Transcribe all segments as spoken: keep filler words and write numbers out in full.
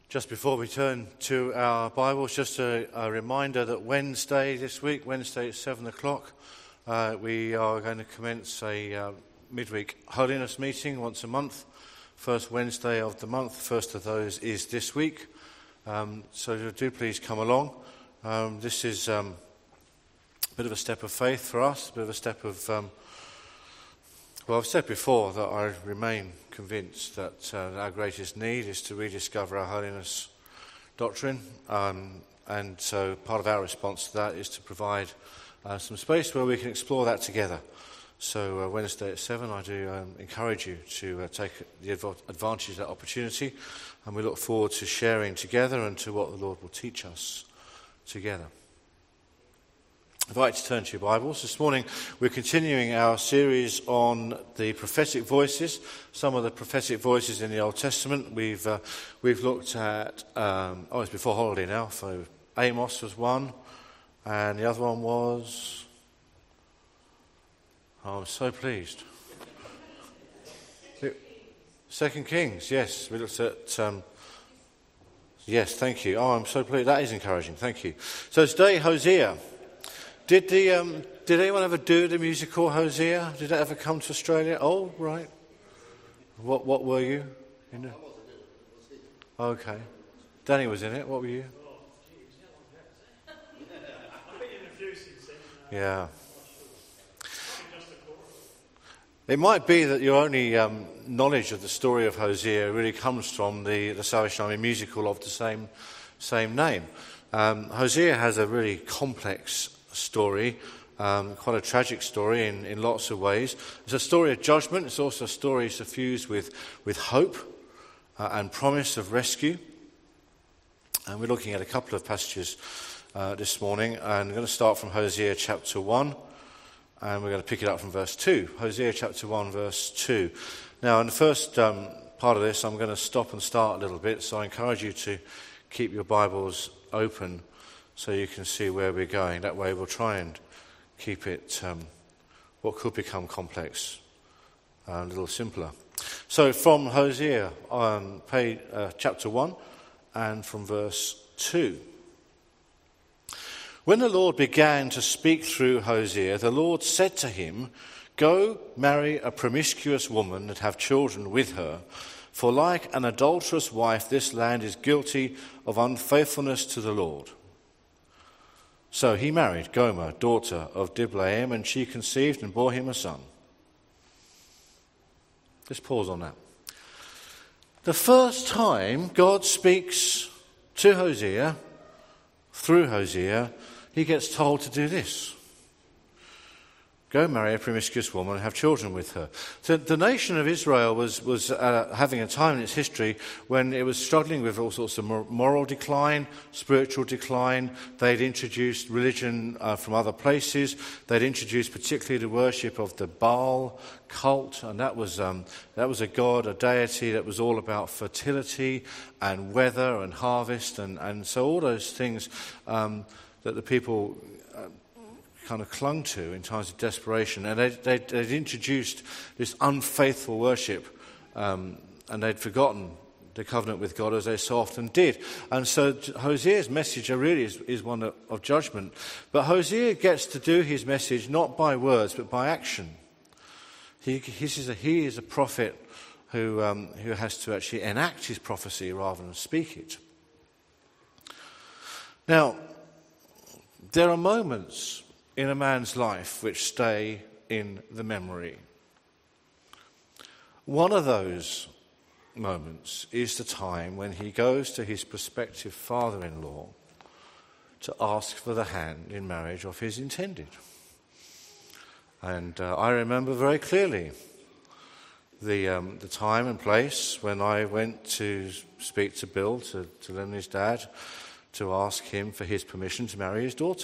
Just before we turn to our Bibles, just a, a reminder that Wednesday this week, Wednesday at seven o'clock, uh, we are going to commence a uh, midweek holiness meeting once a month. First Wednesday of the month, first of those is this week. Um, so do please come along. Um, this is um, a bit of a step of faith for us, a bit of a step of... Um, well, I've said before that I remain convinced that uh, our greatest need is to rediscover our holiness doctrine, um, and so part of our response to that is to provide uh, some space where we can explore that together. So uh, Wednesday at seven, I do um, encourage you to uh, take the adv- advantage of that opportunity, and we look forward to sharing together and to what the Lord will teach us together. I'd like to turn to your Bibles. This morning we're continuing our series on the prophetic voices, some of the prophetic voices in the Old Testament. We've uh, we've looked at, um, oh, it's before holiday now, so Amos was one, and the other one was, oh, I'm so pleased. Second Kings, yes, we looked at, um, yes, thank you. Oh, I'm so pleased. That is encouraging, thank you. So today, Hosea. Did the um, did anyone ever do the musical Hosea? Did that ever come to Australia? Oh, right. What what were you? You know? Okay. Danny was in it. What were you? Yeah. It might be that your only um, knowledge of the story of Hosea really comes from the, the Salvation Army musical of the same same name. Um, Hosea has a really complex story, um, quite a tragic story in, in lots of ways. It's a story of judgment. It's also a story suffused with, with hope uh, and promise of rescue. And we're looking at a couple of passages uh, this morning. And we're going to start from Hosea chapter one. And we're going to pick it up from verse two. Hosea chapter one, verse two. Now, in the first um, part of this, I'm going to stop and start a little bit. So I encourage you to keep your Bibles open so you can see where we're going. That way we'll try and keep it, um, what could become complex, uh, a little simpler. So from Hosea, on page, uh, chapter one, and from verse two. When the Lord began to speak through Hosea, the Lord said to him, "Go marry a promiscuous woman and have children with her, for like an adulterous wife this land is guilty of unfaithfulness to the Lord." So he married Gomer, daughter of Diblaim, and she conceived and bore him a son. Let's pause on that. The first time God speaks to Hosea, through Hosea, he gets told to do this. Go marry a promiscuous woman and have children with her. So the nation of Israel was, was uh, having a time in its history when it was struggling with all sorts of moral decline, spiritual decline. They'd introduced religion uh, from other places. They'd introduced particularly the worship of the Baal cult, and that was um, that was a god, a deity that was all about fertility and weather and harvest, and, and so all those things um, that the people kind of clung to in times of desperation, and they'd, they'd, they'd introduced this unfaithful worship, um, and they'd forgotten the covenant with God, as they so often did. And so Hosea's message really is, is one of, of judgment. But Hosea gets to do his message not by words but by action. He, he, is, a, he is a prophet who, um, who has to actually enact his prophecy rather than speak it. Now, there are moments in a man's life which stay in the memory. One of those moments is the time when he goes to his prospective father-in-law to ask for the hand in marriage of his intended. And uh, I remember very clearly the um, the time and place when I went to speak to Bill, to, to Lena's dad, to ask him for his permission to marry his daughter.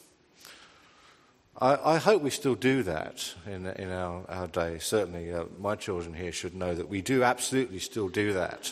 I, I hope we still do that in in our, our day. Certainly, uh, my children here should know that we do absolutely still do that.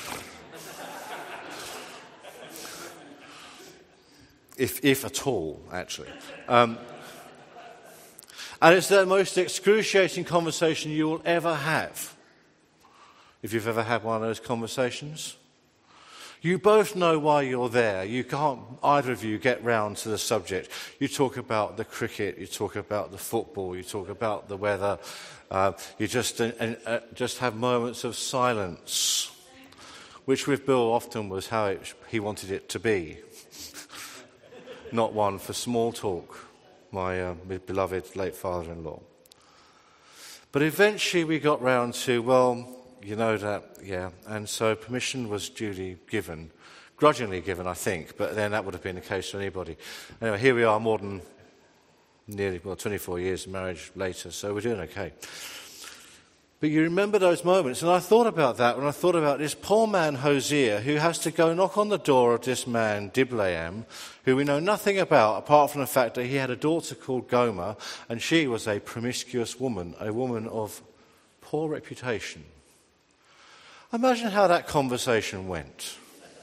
if if at all, actually. Um, and it's the most excruciating conversation you will ever have, if you've ever had one of those conversations. You both know why you're there. You can't, either of you, get round to the subject. You talk about the cricket, you talk about the football, you talk about the weather. Uh, you just, uh, uh, just have moments of silence, which with Bill often was how it, he wanted it to be. Not one for small talk, my uh, beloved late father-in-law. But eventually we got round to, well, you know that, yeah. And so permission was duly given, grudgingly given, I think, but then that would have been the case for anybody. Anyway, here we are more than nearly, well, twenty-four years of marriage later, so we're doing okay. But you remember those moments, and I thought about that when I thought about this poor man Hosea, who has to go knock on the door of this man Diblaim, who we know nothing about apart from the fact that he had a daughter called Gomer, and she was a promiscuous woman, a woman of poor reputation. Imagine how that conversation went.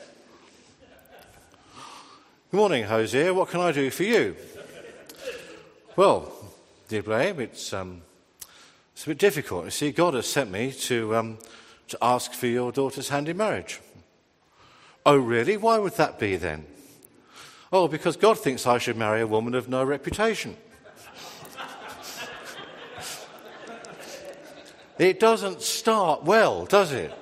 Good morning, Hosea. What can I do for you? Well, Diblaim, it's um, it's a bit difficult. You see, God has sent me to um, to ask for your daughter's hand in marriage. Oh, really? Why would that be then? Oh, because God thinks I should marry a woman of no reputation. It doesn't start well, does it?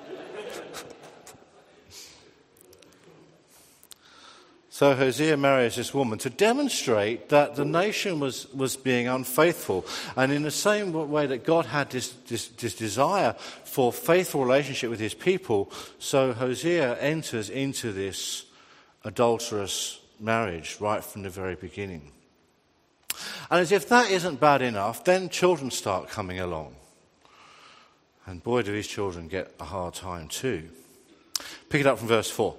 So Hosea marries this woman to demonstrate that the nation was, was being unfaithful. And in the same way that God had this, this, this desire for faithful relationship with his people, so Hosea enters into this adulterous marriage right from the very beginning. And as if that isn't bad enough, then children start coming along. And boy, do these children get a hard time too. Pick it up from verse four.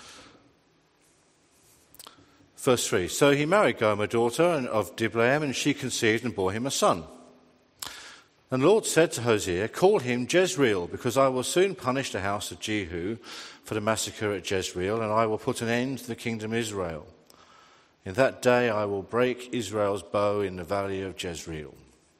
Verse three, so he married Gomer, daughter of Diblaim, and she conceived and bore him a son. And the Lord said to Hosea, call him Jezreel, because I will soon punish the house of Jehu for the massacre at Jezreel, and I will put an end to the kingdom of Israel. In that day I will break Israel's bow in the valley of Jezreel.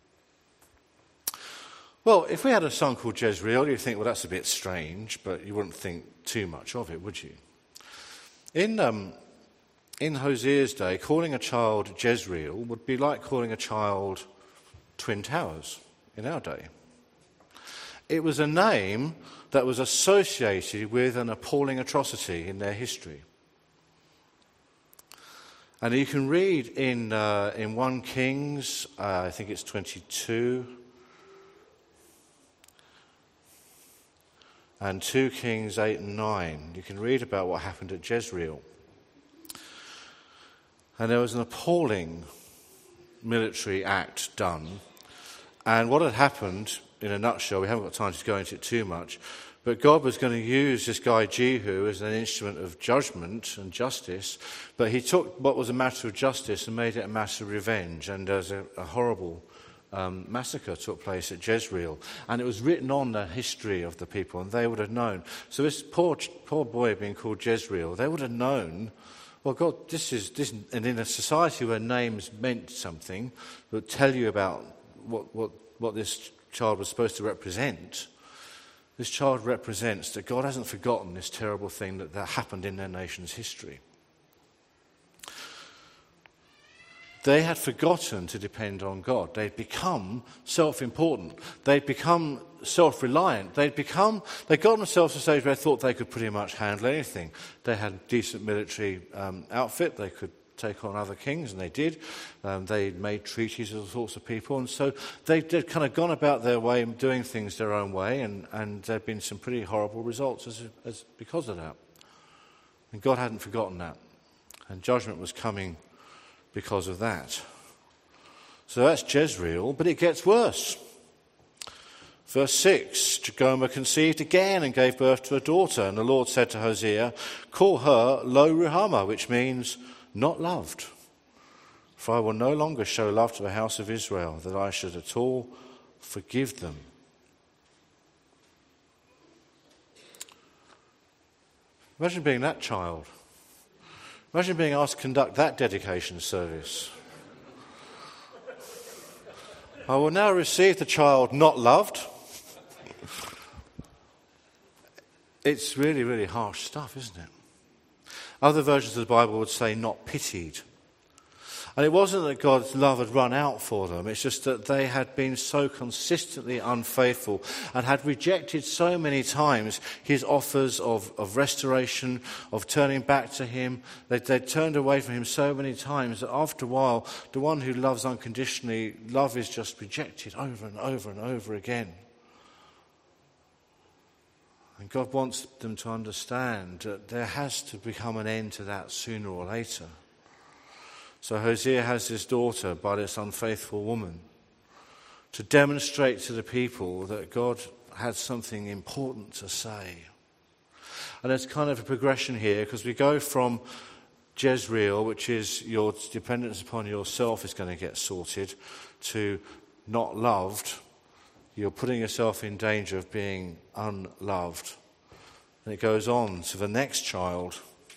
Well, if we had a son called Jezreel, you'd think, well, that's a bit strange, but you wouldn't think too much of it, would you? In... Um, In Hosea's day, calling a child Jezreel would be like calling a child Twin Towers in our day. It was a name that was associated with an appalling atrocity in their history. And you can read in uh, in First Kings, uh, I think it's twenty-two, and Second Kings eight and nine. You can read about what happened at Jezreel. And there was an appalling military act done. And what had happened, in a nutshell, we haven't got time to go into it too much, but God was going to use this guy Jehu as an instrument of judgment and justice, but he took what was a matter of justice and made it a matter of revenge, and there's a, a horrible um, massacre took place at Jezreel. And it was written on the history of the people, and they would have known. So this poor, poor boy being called Jezreel, they would have known, well, God, this is, this, and in a society where names meant something, that would tell you about what, what, what this child was supposed to represent. This child represents that God hasn't forgotten this terrible thing that, that happened in their nation's history. They had forgotten to depend on God. They'd become self-important. They'd become self-reliant. They'd become, they got themselves to a stage where they thought they could pretty much handle anything. They had a decent military um, outfit. They could take on other kings, and they did. Um, they made treaties with all sorts of people. And so they, they'd kind of gone about their way, doing things their own way, and, and there had been some pretty horrible results as, as because of that. And God hadn't forgotten that. And judgment was coming because of that. So that's Jezreel, but it gets worse. Verse six, Gomer conceived again and gave birth to a daughter, and the Lord said to Hosea, call her Lo-Ruhamah, which means not loved. For I will no longer show love to the house of Israel, that I should at all forgive them. Imagine being that child. Imagine being asked to conduct that dedication service. I will now receive the child not loved. It's really, really harsh stuff, isn't it? Other versions of the Bible would say not pitied. And it wasn't that God's love had run out for them. It's just that they had been so consistently unfaithful and had rejected so many times his offers of, of restoration, of turning back to him. They'd, they'd turned away from him so many times that after a while, the one who loves unconditionally, love is just rejected over and over and over again. And God wants them to understand that there has to become an end to that sooner or later. So Hosea has this daughter by this unfaithful woman to demonstrate to the people that God had something important to say. And there's kind of a progression here, because we go from Jezreel, which is your dependence upon yourself is going to get sorted, to not loved. You're putting yourself in danger of being unloved. And it goes on to the next child.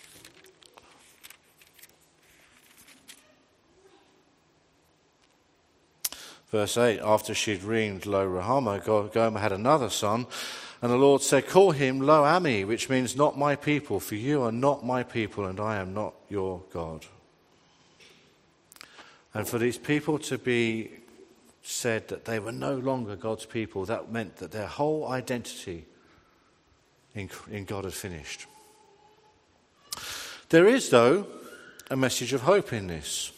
Verse eight, after she'd reamed Lo-Ruhamah, Gomer had another son, and the Lord said, call him Lo-Ammi, which means not my people, for you are not my people, and I am not your God. And for these people to be said that they were no longer God's people, that meant that their whole identity in, in God had finished. There is, though, a message of hope in this.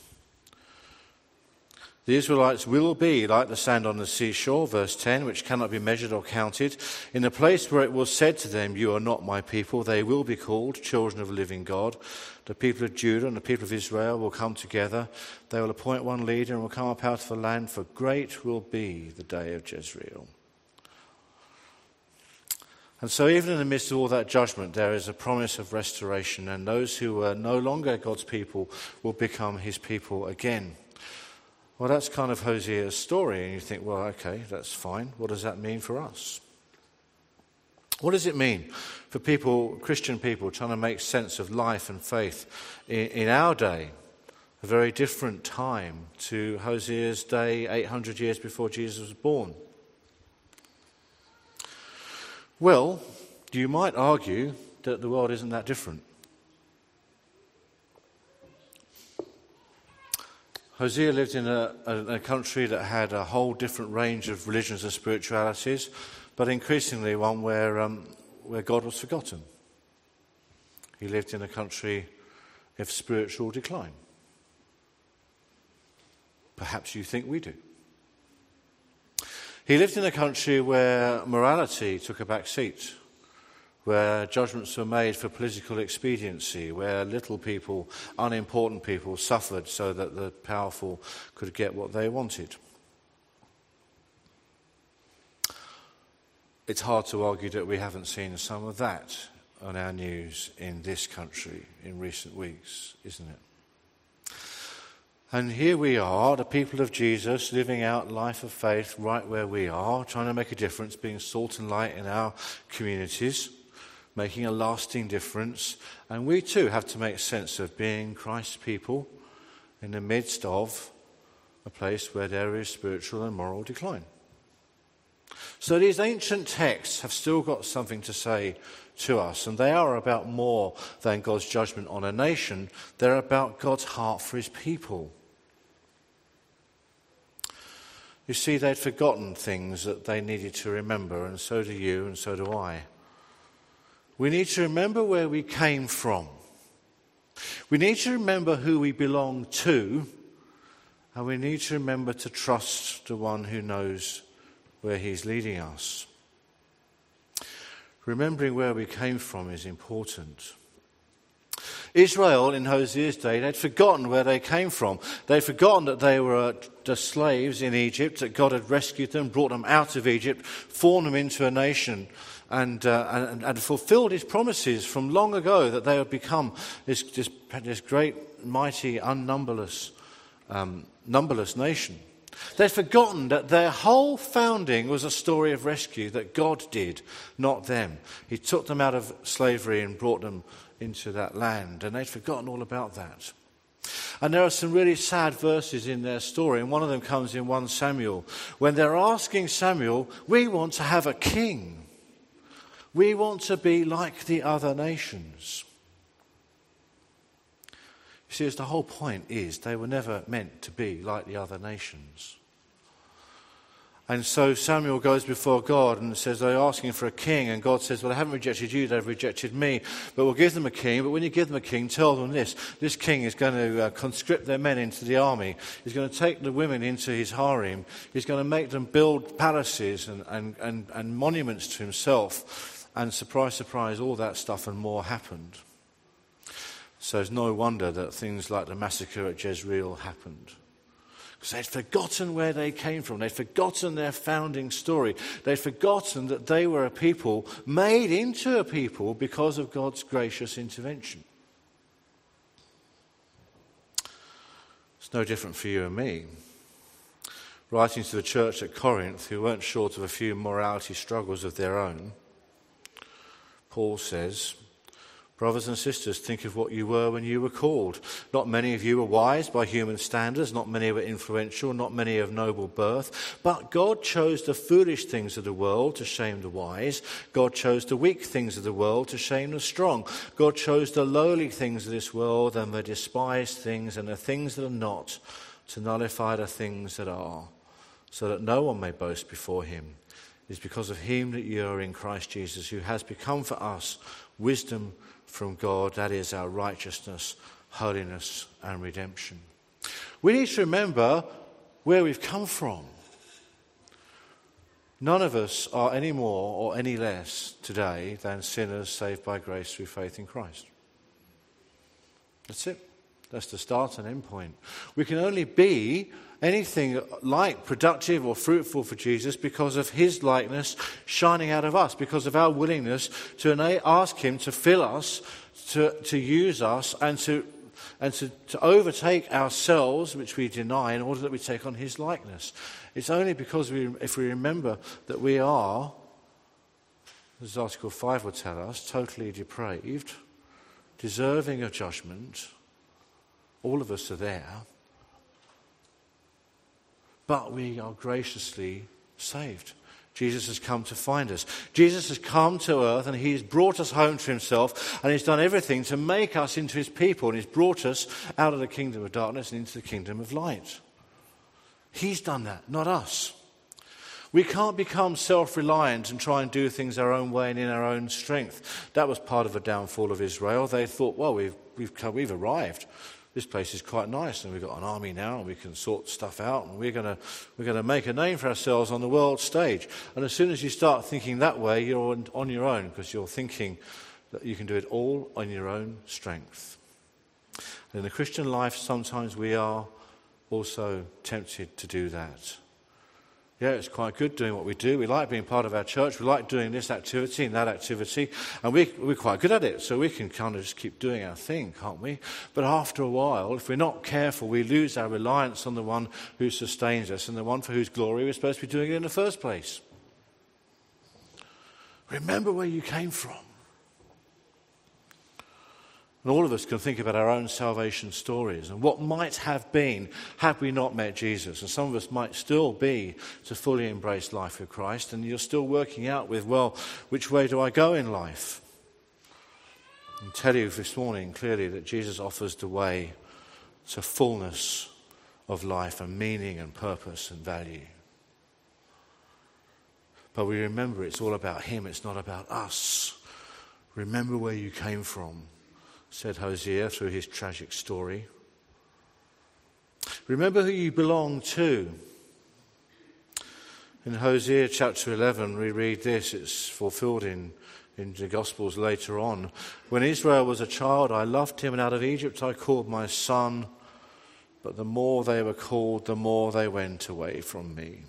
The Israelites will be like the sand on the seashore, verse ten, which cannot be measured or counted. In the place where it was said to them, you are not my people, they will be called children of the living God. The people of Judah and the people of Israel will come together. They will appoint one leader and will come up out of the land, for great will be the day of Jezreel. And so even in the midst of all that judgment, there is a promise of restoration, and those who are no longer God's people will become his people again. Well, that's kind of Hosea's story, and you think, well, okay, that's fine. What does that mean for us? What does it mean for people, Christian people, trying to make sense of life and faith in, in our day, a very different time to Hosea's day eight hundred years before Jesus was born? Well, you might argue that the world isn't that different. Hosea lived in a, a, a country that had a whole different range of religions and spiritualities, but increasingly one where, um, where God was forgotten. He lived in a country of spiritual decline. Perhaps you think we do. He lived in a country where morality took a back seat, where judgments were made for political expediency, where little people, unimportant people, suffered so that the powerful could get what they wanted. It's hard to argue that we haven't seen some of that on our news in this country in recent weeks, isn't it? And here we are, the people of Jesus, living out life of faith right where we are, trying to make a difference, being salt and light in our communities, making a lasting difference. And we too have to make sense of being Christ's people in the midst of a place where there is spiritual and moral decline. So these ancient texts have still got something to say to us, and they are about more than God's judgment on a nation. They're about God's heart for his people. You see, they'd forgotten things that they needed to remember, and so do you, and so do I. We need to remember where we came from. We need to remember who we belong to, and we need to remember to trust the one who knows where he's leading us. Remembering where we came from is important. Israel in Hosea's day, they'd forgotten where they came from. They'd forgotten that they were the slaves in Egypt, that God had rescued them, brought them out of Egypt, formed them into a nation, and, uh, and, and fulfilled his promises from long ago that they would become this, this, this great, mighty, unnumberless, um, numberless nation. They'd forgotten that their whole founding was a story of rescue that God did, not them. He took them out of slavery and brought them into that land, and they'd forgotten all about that. And there are some really sad verses in their story, and one of them comes in First Samuel, when they're asking Samuel, we want to have a king. We want to be like the other nations. You see, as the whole point is, they were never meant to be like the other nations. And so Samuel goes before God and says, they're asking for a king. And God says, well, they haven't rejected you, they've rejected me. But we'll give them a king. But when you give them a king, tell them this. This king is going to uh, conscript their men into the army. He's going to take the women into his harem. He's going to make them build palaces and, and, and, and monuments to himself. And surprise, surprise, all that stuff and more happened. So it's no wonder that things like the massacre at Jezreel happened. Because they'd forgotten where they came from. They'd forgotten their founding story. They'd forgotten that they were a people made into a people because of God's gracious intervention. It's no different for you and me. Writing to the church at Corinth, who weren't short of a few morality struggles of their own, Paul says, brothers and sisters, think of what you were when you were called. Not many of you were wise by human standards. Not many were influential. Not many of noble birth. But God chose the foolish things of the world to shame the wise. God chose the weak things of the world to shame the strong. God chose the lowly things of this world and the despised things and the things that are not to nullify the things that are, so that no one may boast before him. It is because of him that you are in Christ Jesus, who has become for us wisdom from God, that is our righteousness, holiness and redemption. We need to remember where we've come from. None of us are any more or any less today than sinners saved by grace through faith in Christ. That's it. That's the start and end point. We can only be anything like productive or fruitful for Jesus because of his likeness shining out of us, because of our willingness to ask him to fill us, to, to use us, and to and to, to overtake ourselves, which we deny, in order that we take on his likeness. It's only because we, if we remember that we are, as Article five will tell us, totally depraved, deserving of judgment. All of us are there. But we are graciously saved. Jesus has come to find us. Jesus has come to earth and he has brought us home to himself, and he's done everything to make us into his people, and he's brought us out of the kingdom of darkness and into the kingdom of light. He's done that, not us. We can't become self-reliant and try and do things our own way and in our own strength. That was part of the downfall of Israel. They thought, well, we've, we've, we've arrived. This place is quite nice, and we've got an army now, and we can sort stuff out, and we're going to we're going to make a name for ourselves on the world stage. And as soon as you start thinking that way, you're on, on your own, because you're thinking that you can do it all on your own strength. And in the Christian life, sometimes we are also tempted to do that. Yeah, it's quite good doing what we do. We like being part of our church. We like doing this activity and that activity. And we, we're quite good at it. So we can kind of just keep doing our thing, can't we? But after a while, if we're not careful, we lose our reliance on the one who sustains us and the one for whose glory we're supposed to be doing it in the first place. Remember where you came from. And all of us can think about our own salvation stories and what might have been had we not met Jesus. And some of us might still be to fully embrace life with Christ, and you're still working out with, well, which way do I go in life? I tell you this morning clearly that Jesus offers the way to fullness of life and meaning and purpose and value. But we remember it's all about him, it's not about us. Remember where you came from, said Hosea through his tragic story. Remember who you belong to. In Hosea chapter eleven, we read this. It's fulfilled in, in the Gospels later on. When Israel was a child, I loved him, and out of Egypt I called my son. But the more they were called, the more they went away from me.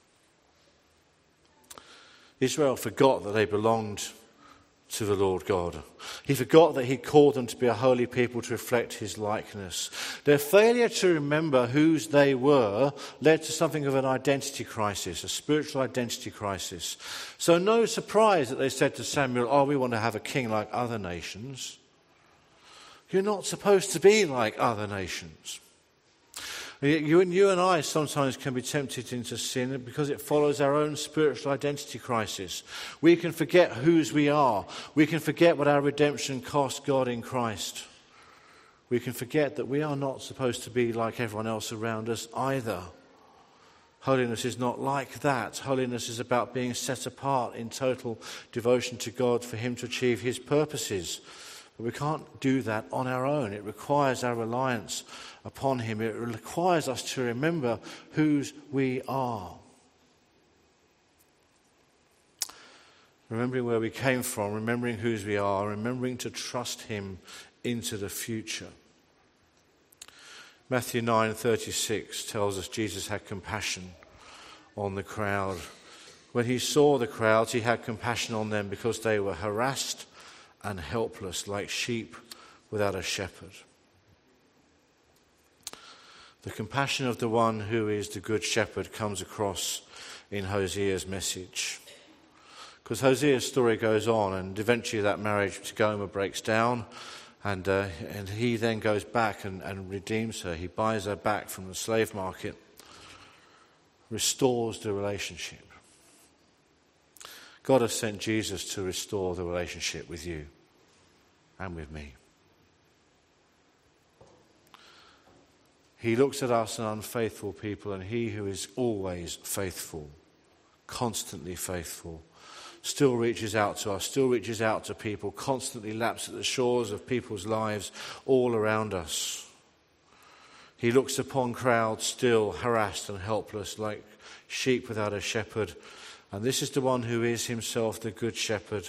Israel forgot that they belonged to the Lord God. He forgot that he called them to be a holy people to reflect his likeness. Their failure to remember whose they were led to something of an identity crisis, a spiritual identity crisis. So no surprise that they said to Samuel, oh, we want to have a king like other nations. You're not supposed to be like other nations. You and, you and I sometimes can be tempted into sin because it follows our own spiritual identity crisis. We can forget whose we are. We can forget what our redemption cost God in Christ. we can forget that we are not supposed to be like everyone else around us either. Holiness is not like that. Holiness is about being set apart in total devotion to God for him to achieve his purposes. But we can't do that on our own. It requires our reliance upon him. It requires us to remember whose we are. Remembering where we came from, remembering whose we are, remembering to trust him into the future. Matthew nine thirty-six tells us Jesus had compassion on the crowd. When he saw the crowds, he had compassion on them because they were harassed and helpless like sheep without a shepherd. The compassion of the one who is the good shepherd comes across in Hosea's message. Because Hosea's story goes on, and eventually that marriage to Gomer breaks down. And uh, and he then goes back and, and redeems her. He buys her back from the slave market, restores the relationship. God has sent Jesus to restore the relationship with you and with me. He looks at us, an unfaithful people, and he who is always faithful, constantly faithful, still reaches out to us, still reaches out to people, constantly laps at the shores of people's lives all around us. He looks upon crowds still harassed and helpless like sheep without a shepherd. And this is the one who is himself the good shepherd.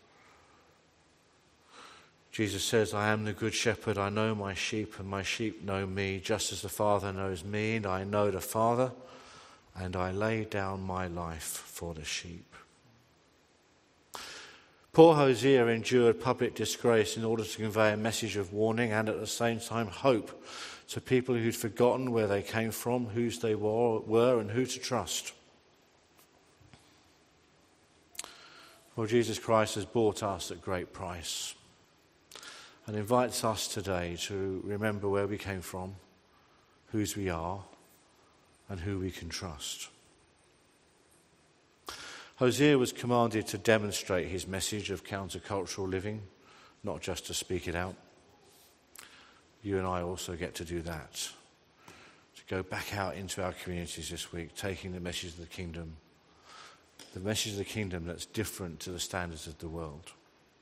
Jesus says, I am the good shepherd. I know my sheep and my sheep know me, just as the Father knows me and I know the Father, and I lay down my life for the sheep. Poor Hosea endured public disgrace in order to convey a message of warning and at the same time hope to people who'd forgotten where they came from, whose they were, were and who to trust. Well, Jesus Christ has bought us at great price and invites us today to remember where we came from, whose we are, and who we can trust. Hosea was commanded to demonstrate his message of countercultural living, not just to speak it out. You and I also get to do that, to go back out into our communities this week, taking the message of the kingdom, the message of the kingdom that's different to the standards of the world.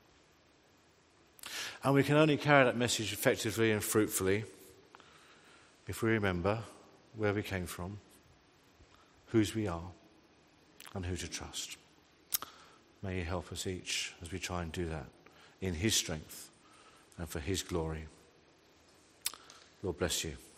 And we can only carry that message effectively and fruitfully if we remember where we came from, whose we are, and who to trust. May he help us each as we try and do that in his strength and for his glory. Lord bless you.